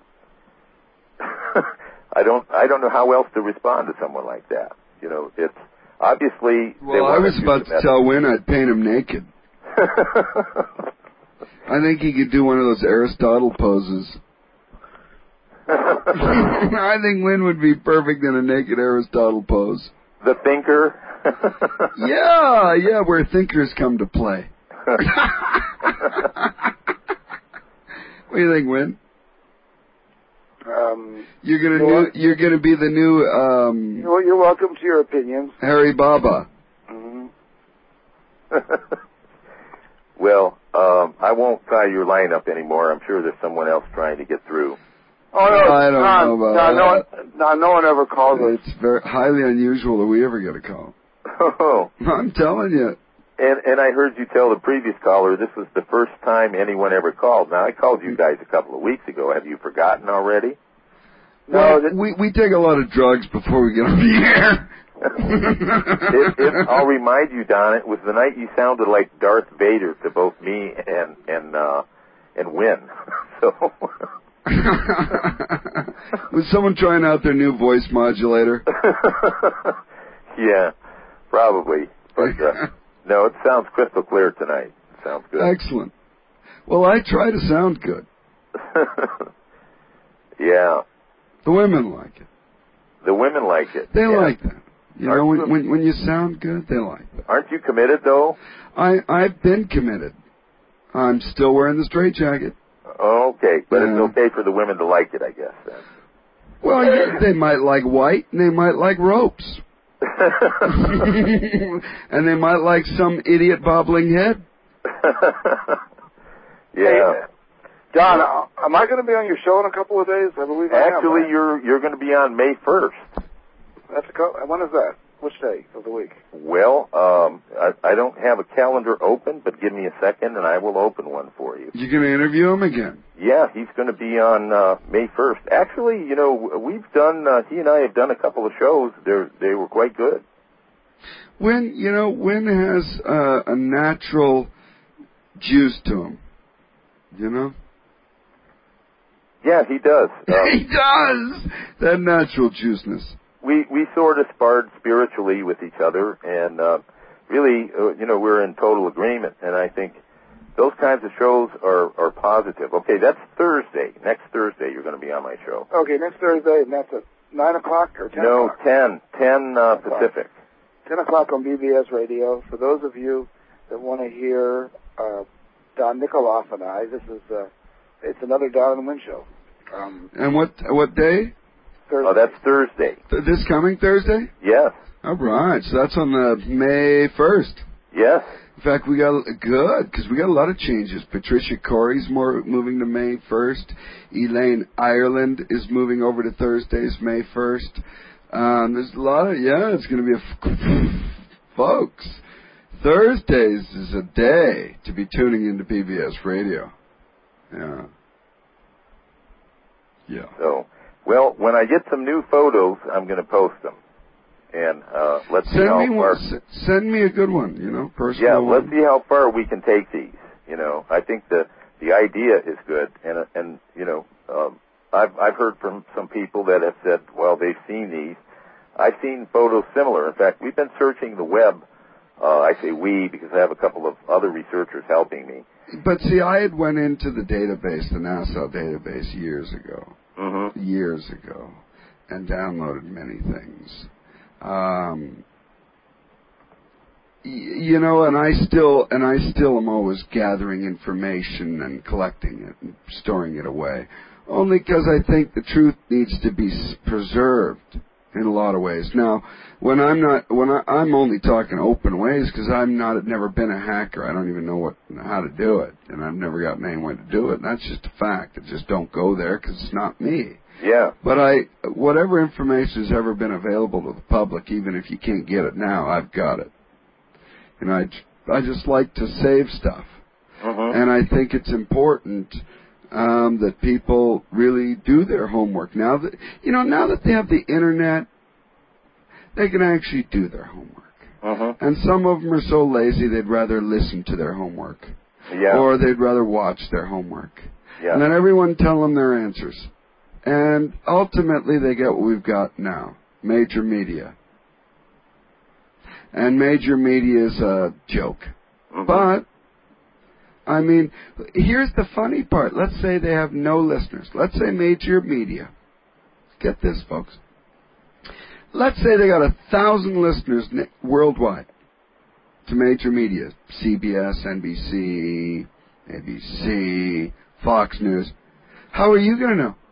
I don't I don't know how else to respond to someone like that. You know, it's obviously. Well, I was about to tell Win I'd paint him naked. I think he could do one of those Aristotle poses. I think Win would be perfect in a naked Aristotle pose. The thinker. yeah, yeah, where thinkers come to play. What do you think, Win? Um, you're gonna you're, new, you're gonna be the new. Um, you're, you're welcome to your opinions, Harry Baba. Mm-hmm. Well, um, I won't try your lineup anymore. I'm sure there's someone else trying to get through. Oh no, I don't no, know about no, that. No one, no, no one ever calls us. It's very highly unusual that we ever get a call. Oh, I'm telling you. And and I heard you tell the previous caller this was the first time anyone ever called. Now, I called you guys a couple of weeks ago. Have you forgotten already? Well, no, we we take a lot of drugs before we get on the air. it, it, I'll remind you, Don, it was the night you sounded like Darth Vader to both me and and uh, and Win. So. Was someone trying out their new voice modulator? Yeah, probably. But uh, no, it sounds crystal clear tonight. It sounds good. Excellent. Well, I try to sound good. Yeah. The women like it. The women like it. They yeah. like that. You Aren't know, when, when when you sound good, they like that. Aren't you committed, though? I, I've been committed. I'm still wearing the straitjacket. Okay, but yeah. It's okay for the women to like it, I guess, then. Well, yeah, they might like white, and they might like ropes. And they might like some idiot bobbling head. Yeah. Hey, Don, uh, am I going to be on your show in a couple of days? I believe I Actually, am, right? you're you're going to be on May first. That's a co- when is that? Which day of the week? Well, um, I, I don't have a calendar open, but give me a second and I will open one for you. You going to interview him again? Yeah, he's going to be on uh, May first. Actually, you know, we've done, uh, he and I have done a couple of shows. They're, they were quite good. Wynn, you know, Wynn has uh, a natural juice to him. You know? Yeah, he does. Um, he does! That natural juiceness. We we sort of sparred spiritually with each other, and uh, really, uh, you know, we're in total agreement. And I think those kinds of shows are, are positive. Okay, that's Thursday. Next Thursday, you're going to be on my show. Okay, next Thursday, and that's at nine o'clock or ten no, o'clock? ten, ten uh, Pacific. ten o'clock on B B S Radio. For those of you that want to hear uh, Don Nikoloff and I, this is uh, it's another Don and Wynn show. Um, and what what day? Thursday. Oh, that's Thursday. Th- this coming Thursday? Yes. All right. So that's on the May first. Yes. In fact, we got good because we got a lot of changes. Patricia Corey's more moving to May first. Elaine Ireland is moving over to Thursdays, May first. Um, there's a lot of yeah. It's going to be a f- folks. Thursdays is a day to be tuning into P B S Radio. Yeah. Yeah. So. Well, when I get some new photos, I'm going to post them, and uh, let's see send how me far. One, send me a good one, you know, personal. Yeah, one. let's see how far we can take these. You know, I think the the idea is good, and and you know, um, I've I've heard from some people that have said, well, they've seen these. I've seen photos similar. In fact, we've been searching the web. Uh, I say we because I have a couple of other researchers helping me. But see, I had went into the database, the NASA database, years ago. Mm-hmm. Years ago, and downloaded many things. Um, y- you know, and I still and I still am always gathering information and collecting it and storing it away, only because I think the truth needs to be s- preserved in a lot of ways. Now, when I'm not, when I, I'm only talking open ways because I'm not, I've never been a hacker. I don't even know what how to do it, and I've never gotten anyone to do it. And that's just a fact. I just don't go there because it's not me. Yeah. But I, whatever information has ever been available to the public, even if you can't get it now, I've got it. And I, I just like to save stuff, mm-hmm. and I think it's important. Um, that people really do their homework. Now that, you know, now that they have the internet, they can actually do their homework. Mm-hmm. And some of them are so lazy they'd rather listen to their homework. Yeah. Or they'd rather watch their homework. Yeah. And then everyone tell them their answers. And ultimately they get what we've got now. Major media. And major media is a joke. Mm-hmm. But I mean, here's the funny part. Let's say they have no listeners. Let's say major media. Get this, folks. Let's say they got a thousand listeners worldwide to major media. C B S, N B C, A B C, Fox News. How are you going to know?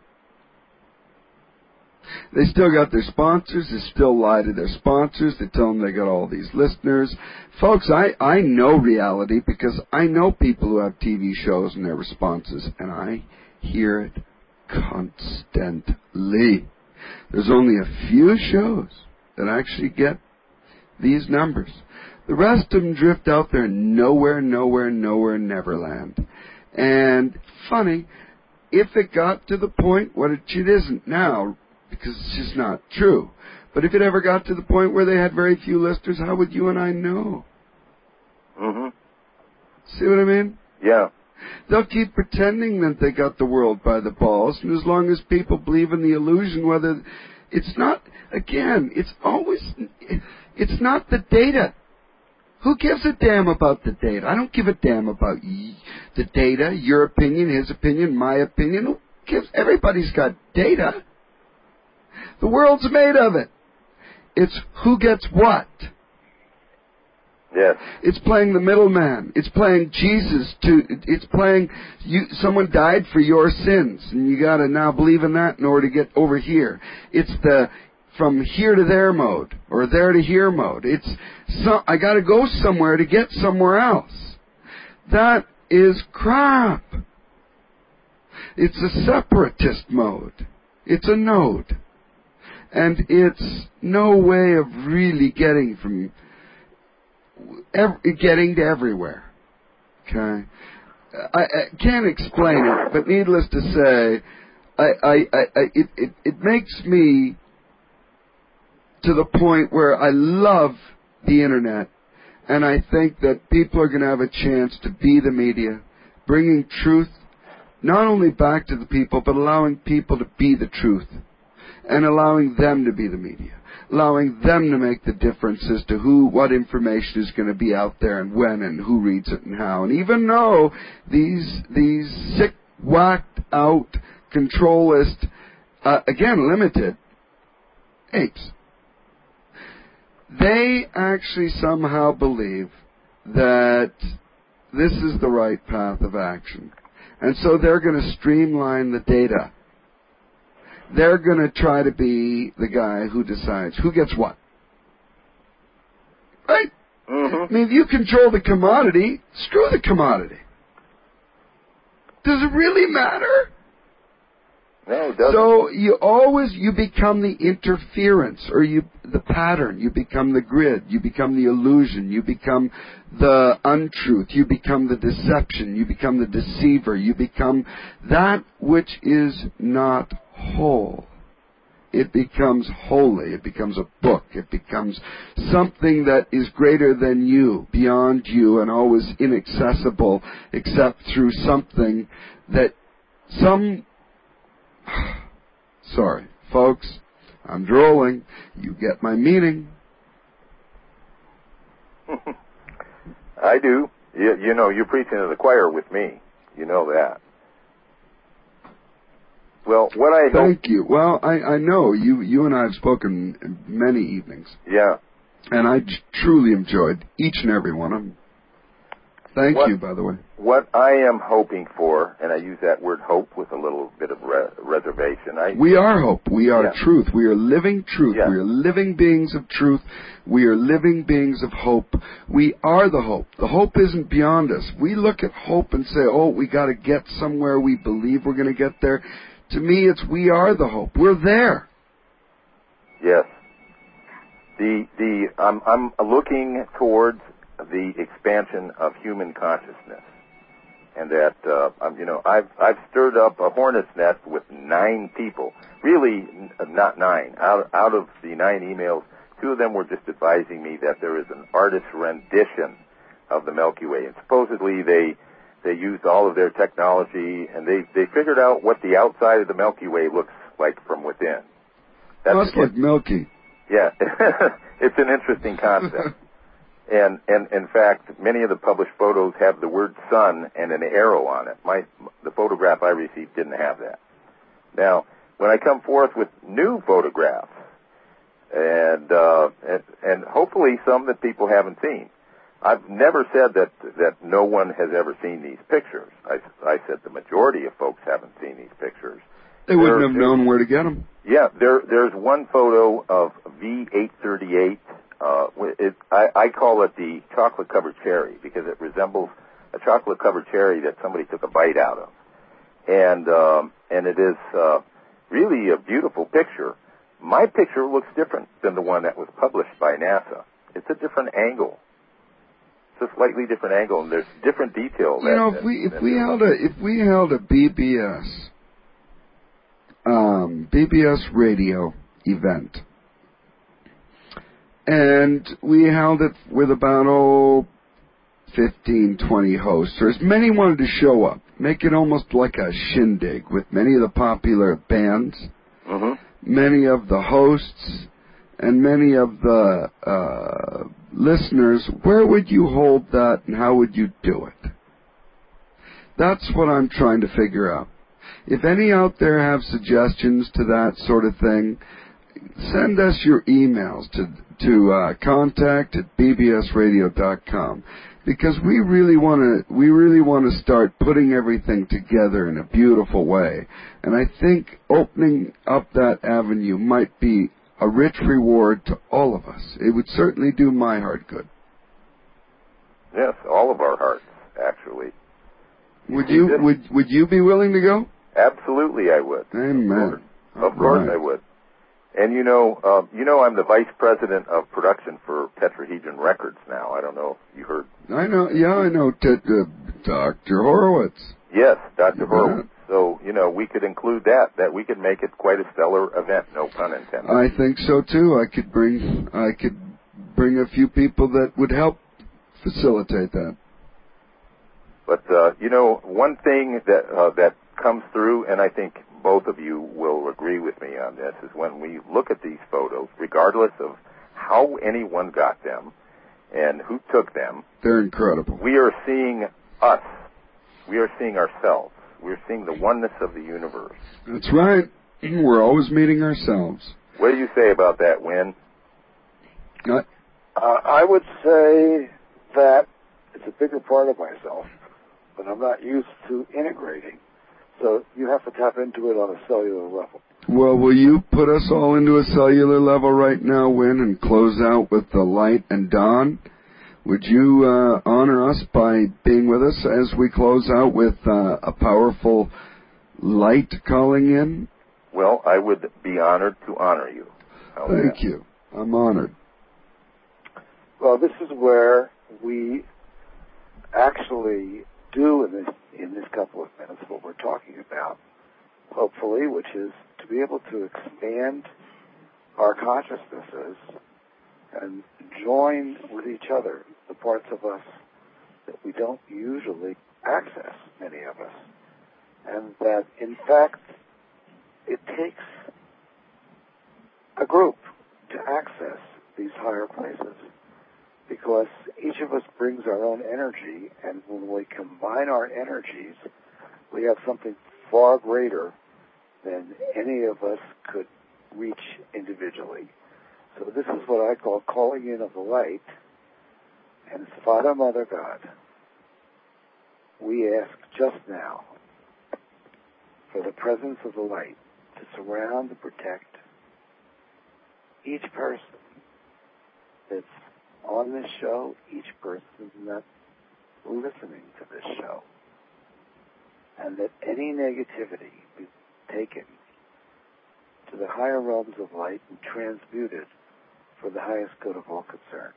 They still got their sponsors. They still lie to their sponsors. They tell them they got all these listeners. Folks, I, I know reality because I know people who have T V shows and their responses, and I hear it constantly. There's only a few shows that actually get these numbers. The rest of them drift out there nowhere, nowhere, nowhere, Neverland. And funny, if it got to the point, what it, it isn't now, because it's just not true. But if it ever got to the point where they had very few listeners, how would you and I know? Mm-hmm. See what I mean? Yeah. They'll keep pretending that they got the world by the balls, and as long as people believe in the illusion, whether it's not, again, it's always, it's not the data. Who gives a damn about the data? I don't give a damn about y- the data, your opinion, his opinion, my opinion. Who gives? Everybody's got data. The world's made of it. It's who gets what. Yes. It's playing the middleman. It's playing Jesus to. It's playing you. Someone died for your sins, and you got to now believe in that in order to get over here. It's the from here to there mode, or there to here mode. It's so, I got to go somewhere to get somewhere else. That is crap. It's a separatist mode. It's a node. And it's no way of really getting from ev- getting to everywhere. Okay? I, I can't explain it, but needless to say, I, I, I, I it, it, it makes me to the point where I love the internet, and I think that people are going to have a chance to be the media, bringing truth not only back to the people, but allowing people to be the truth, and allowing them to be the media, allowing them to make the difference as to who, what information is going to be out there and when and who reads it and how. And even though these these sick, whacked out, controlist, uh, again limited apes, they actually somehow believe that this is the right path of action. And so they're going to streamline the data. They're going to try to be the guy who decides who gets what. Right? Mm-hmm. I mean, if you control the commodity, screw the commodity. Does it really matter? No, it doesn't. So you always, you become the interference, or you, the pattern, you become the grid, you become the illusion, you become the untruth, you become the deception, you become the deceiver, you become that which is not whole. It becomes holy, it becomes a book, it becomes something that is greater than you, beyond you, and always inaccessible except through something that some... Sorry, folks, I'm drooling. You get my meaning. I do. You, you know, you're preaching to the choir with me. You know that. Well, what I Thank hope... you. Well, I, I know you. You and I have spoken many evenings. Yeah. And I j- truly enjoyed each and every one of them. Thank what, you, by the way. What I am hoping for, and I use that word hope with a little bit of re- reservation. I, we are hope. We are yeah. truth. We are living truth. Yeah. We are living beings of truth. We are living beings of hope. We are the hope. The hope isn't beyond us. We look at hope and say, oh, we got to get somewhere. We believe we're going to get there. To me, it's we are the hope. We're there. Yes. The the I'm I'm looking towards the expansion of human consciousness, and that uh, I'm, you know I've I've stirred up a hornet's nest with nine people. Really, not nine. Out out of the nine emails, two of them were just advising me that there is an artist's rendition of the Milky Way, and supposedly they they used all of their technology and they they figured out what the outside of the Milky Way looks like from within. That's Must look milky. Yeah, it's an interesting concept. And, and in fact, many of the published photos have the word sun and an arrow on it. My, the photograph I received didn't have that. Now, when I come forth with new photographs, and, uh, and, and hopefully some that people haven't seen, I've never said that, that no one has ever seen these pictures. I, I said the majority of folks haven't seen these pictures. They wouldn't there, have known where to get them. Yeah, there, there's one photo of V eight thirty-eight. Uh, it, I, I call it the chocolate-covered cherry because it resembles a chocolate-covered cherry that somebody took a bite out of. And, um, and it is uh, really a beautiful picture. My picture looks different than the one that was published by NASA. It's a different angle. It's a slightly different angle, and there's different detail. You that, know, if we if we held a if we held a B B S um, B B S radio event, and we held it with about oh fifteen, twenty hosts, or as many wanted to show up, make it almost like a shindig with many of the popular bands, mm-hmm. many of the hosts, and many of the uh, listeners. Where would you hold that, and how would you do it? That's what I'm trying to figure out. If any out there have suggestions to that sort of thing, send us your emails to to uh, contact at b b s radio dot com, because we really want to we really want to start putting everything together in a beautiful way. And I think opening up that avenue might be a rich reward to all of us. It would certainly do my heart good. Yes, all of our hearts, actually. Would you, this? would, would you be willing to go? Absolutely, I would. Amen. Of course I would. And you know, uh, you know, I'm the vice president of production for Tetrahedron Records now. I don't know if you heard. I know. Yeah, I know. T- uh, Doctor Horowitz. Yes, Doctor Yeah. Horowitz. So you know, we could include that. That we could make it quite a stellar event. No pun intended. I think so too. I could bring. I could bring a few people that would help facilitate that. But uh, you know, one thing that uh, that comes through, and I think both of you will agree with me on this, is when we look at these photos, regardless of how anyone got them and who took them, they're incredible. We are seeing us. We are seeing ourselves. We're seeing the oneness of the universe. That's right. We're always meeting ourselves. What do you say about that, Win? Uh, Uh, I would say that it's a bigger part of myself, but I'm not used to integrating. So you have to tap into it on a cellular level. Well, will you put us all into a cellular level right now, Win, and close out with the light and dawn? Would you uh, honor us by being with us as we close out with uh, a powerful light calling in? Well, I would be honored to honor you. How's Thank that? you. I'm honored. Well, this is where we actually do in this in this couple of minutes what we're talking about, hopefully, which is to be able to expand our consciousnesses and join with each other the parts of us that we don't usually access, many of us. And that, in fact, it takes a group to access these higher places, because each of us brings our own energy, and when we combine our energies, we have something far greater than any of us could reach individually. So this is what I call calling in of the light, and it's Father, Mother, God. We ask just now for the presence of the light to surround and protect each person that's on this show, each person that's listening to this show, and that any negativity be taken to the higher realms of light and transmuted for the highest good of all concerned.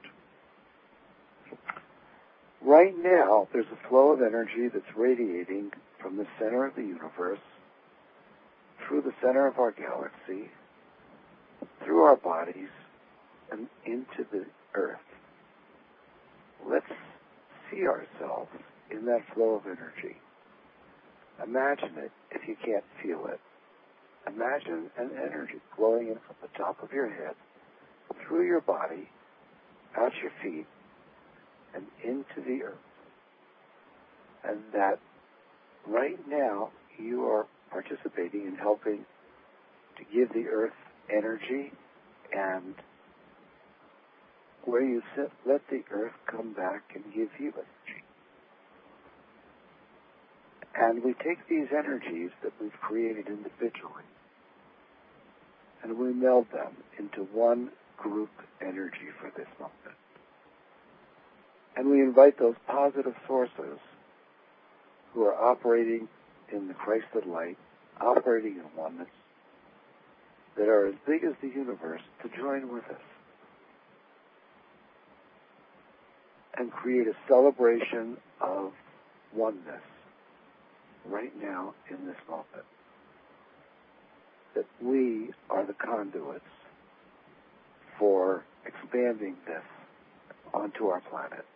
Right now, there's a flow of energy that's radiating from the center of the universe, through the center of our galaxy, through our bodies, and into the earth. Let's see ourselves in that flow of energy. Imagine it if you can't feel it. Imagine an energy flowing in from the top of your head, through your body, out your feet, and into the earth. And that right now you are participating in helping to give the earth energy, and where you sit, let the earth come back and give you energy. And we take these energies that we've created individually, and we meld them into one group energy for this moment. And we invite those positive sources who are operating in the Christed light, operating in oneness, that are as big as the universe, to join with us and create a celebration of oneness right now in this moment. That we are the conduits for expanding this onto our planet.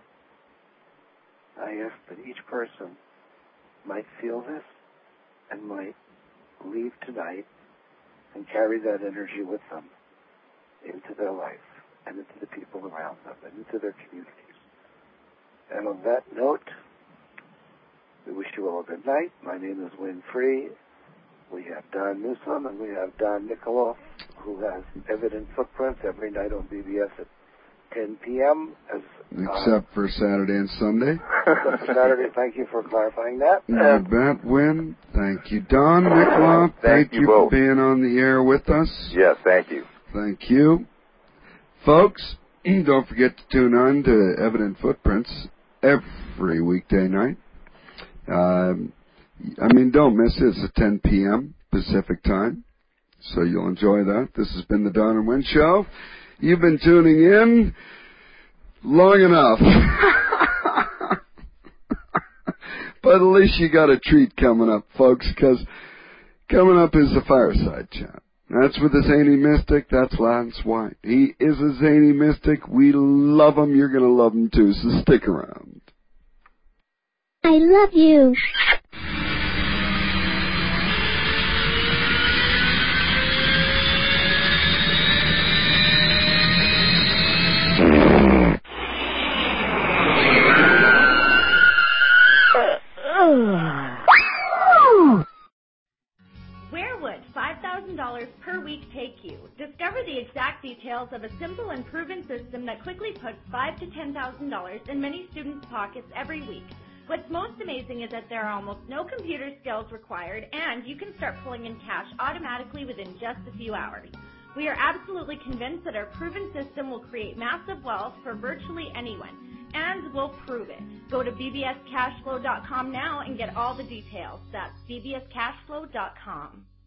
I ask that each person might feel this and might leave tonight and carry that energy with them into their life and into the people around them and into their communities. And on that note, we wish you all a good night. My name is Win Free. We have Don Newsom and we have Don Nikoloff, who has Evident Footprints every night on B B S at ten p.m. As, Except uh, for Saturday and Sunday. Except for Saturday. Thank you for clarifying that. You bet, Win. Thank you, Don Nikoloff. Thank, thank you you both. for being on the air with us. Yes, thank you. Thank you. Folks, don't forget to tune on to Evident Footprints every weekday night Um, I mean, don't miss it. It's at ten p.m. Pacific time, so you'll enjoy that. This has been the Don and Wen Show. You've been tuning in long enough. But at least you got a treat coming up, folks, because coming up is the Fireside Chat. That's with the Zany Mystic. That's Lance White. He is a Zany Mystic. We love him. You're going to love him, too, so stick around. I love you. Where would five thousand dollars per week take you? Discover the exact details of a simple and proven system that quickly puts five thousand to ten thousand dollars in many students' pockets every week. What's most amazing is that there are almost no computer skills required, and you can start pulling in cash automatically within just a few hours. We are absolutely convinced that our proven system will create massive wealth for virtually anyone, and we'll prove it. Go to b b s cash flow dot com now and get all the details. That's b b s cash flow dot com.